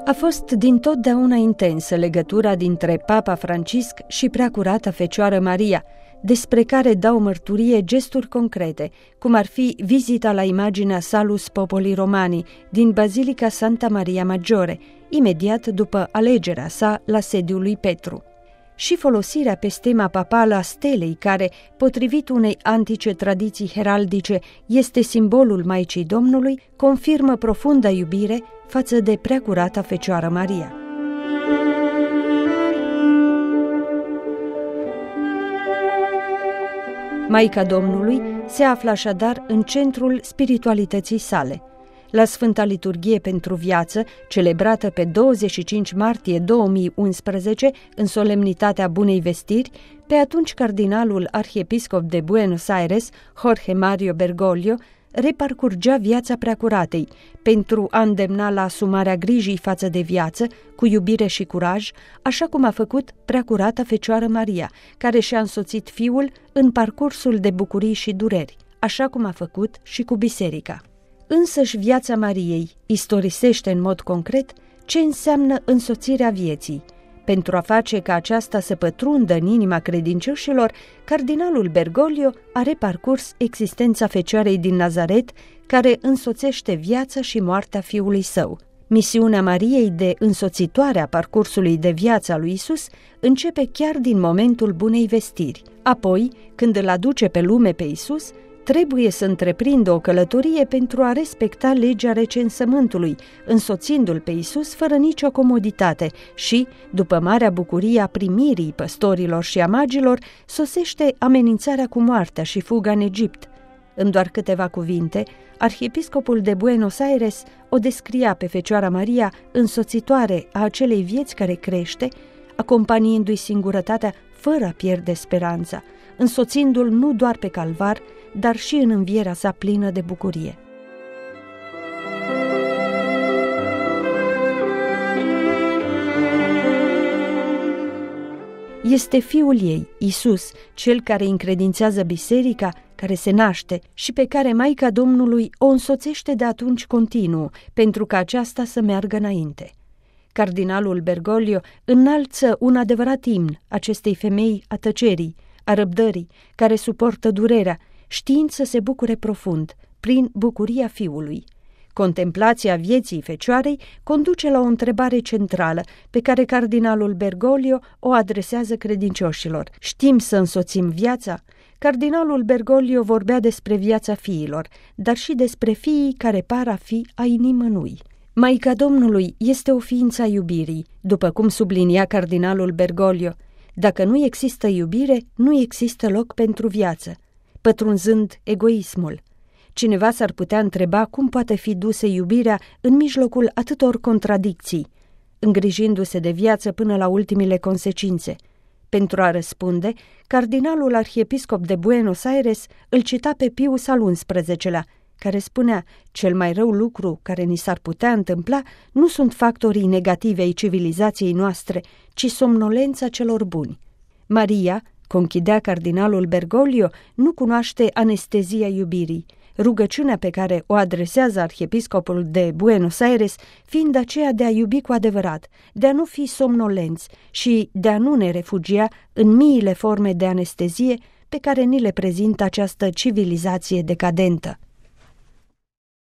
A fost dintotdeauna intensă legătura dintre Papa Francisc și Preacurata Fecioară Maria, despre care dau mărturie gesturi concrete, cum ar fi vizita la imaginea Salus Populi Romani din Bazilica Santa Maria Maggiore, imediat după alegerea sa la sediul lui Petru, și folosirea pe stema papală a stelei, care, potrivit unei antice tradiții heraldice, este simbolul Maicii Domnului, confirmă profunda iubire față de Preacurata Fecioară Maria. Maica Domnului se află așadar în centrul spiritualității sale. La Sfânta Liturghie pentru Viață, celebrată pe 25 martie 2011 în solemnitatea Bunei Vestiri, pe atunci cardinalul arhiepiscop de Buenos Aires, Jorge Mario Bergoglio, reparcurgea viața Preacuratei pentru a îndemna la asumarea grijii față de viață, cu iubire și curaj, așa cum a făcut Preacurata Fecioară Maria, care și-a însoțit fiul în parcursul de bucurii și dureri, așa cum a făcut și cu biserica. Însăși viața Mariei istorisește în mod concret ce înseamnă însoțirea vieții. Pentru a face ca aceasta să pătrundă în inima credincioșilor, cardinalul Bergoglio a reparcurs existența Fecioarei din Nazaret, care însoțește viața și moartea fiului său. Misiunea Mariei de însoțitoare a parcursului de viață a lui Isus începe chiar din momentul Bunei Vestiri. Apoi, când îl aduce pe lume pe Isus, trebuie să întreprindă o călătorie pentru a respecta legea recensământului, însoțindu-l pe Isus fără nicio comoditate și, după marea bucurie a primirii păstorilor și a magilor, sosește amenințarea cu moartea și fuga în Egipt. În doar câteva cuvinte, arhiepiscopul de Buenos Aires o descria pe Fecioara Maria însoțitoare a acelei vieți care crește, acompaniindu-i singurătatea fără a pierde speranța, însoțindu-l nu doar pe calvar, dar și în învierea sa plină de bucurie. Este fiul ei, Isus, cel care încredințează biserica, care se naște și pe care Maica Domnului o însoțește de atunci continuu, pentru ca aceasta să meargă înainte. Cardinalul Bergoglio înalță un adevărat imn acestei femei a tăcerii, a răbdării, care suportă durerea, știind să se bucure profund, prin bucuria fiului. Contemplația vieții Fecioarei conduce la o întrebare centrală pe care cardinalul Bergoglio o adresează credincioșilor. Știm să însoțim viața? Cardinalul Bergoglio vorbea despre viața fiilor, dar și despre fiii care par a fi ai nimănui. Maica Domnului este o ființă a iubirii, după cum sublinia cardinalul Bergoglio. Dacă nu există iubire, nu există loc pentru viață, pătrunzând egoismul. Cineva s-ar putea întreba cum poate fi dusă iubirea în mijlocul atâtor contradicții, îngrijindu-se de viață până la ultimile consecințe. Pentru a răspunde, cardinalul arhiepiscop de Buenos Aires îl cita pe Pius al XI-lea, care spunea: cel mai rău lucru care ni s-ar putea întâmpla nu sunt factorii negativi ai civilizației noastre, ci somnolența celor buni. Maria, conchidea cardinalul Bergoglio, nu cunoaște anestezia iubirii, rugăciunea pe care o adresează arhiepiscopul de Buenos Aires fiind aceea de a iubi cu adevărat, de a nu fi somnolenți și de a nu ne refugia în miile forme de anestezie pe care ni le prezintă această civilizație decadentă.